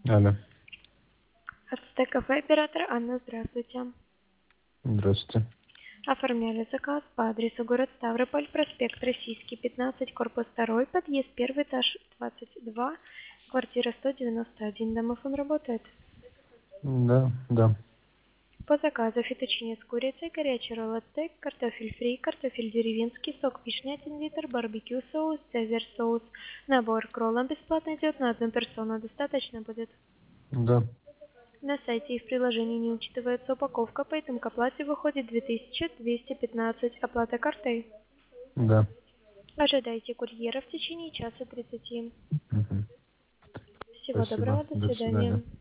Алло. Ацтек-кафе, оператор Анна, здравствуйте. Здравствуйте. Оформляли заказ по адресу город Ставрополь, проспект Российский, 15, корпус 2, подъезд 1, этаж 22, квартира 191. Домофон работает. Да. По заказу фетучини с курицей, горячий ролл ацтек, картофель фри, картофель деревенский, сок вишня 1 литр, барбекю соус, цезарь соус. Набор к роллам бесплатно идет на одну персону. Достаточно будет? Да. На сайте и в приложении не учитывается упаковка, поэтому к оплате выходит 2215. Оплата картой. Да. Ожидайте курьера в течение часа 30. Мгм. Всего Спасибо. доброго, до До свидания. свидания.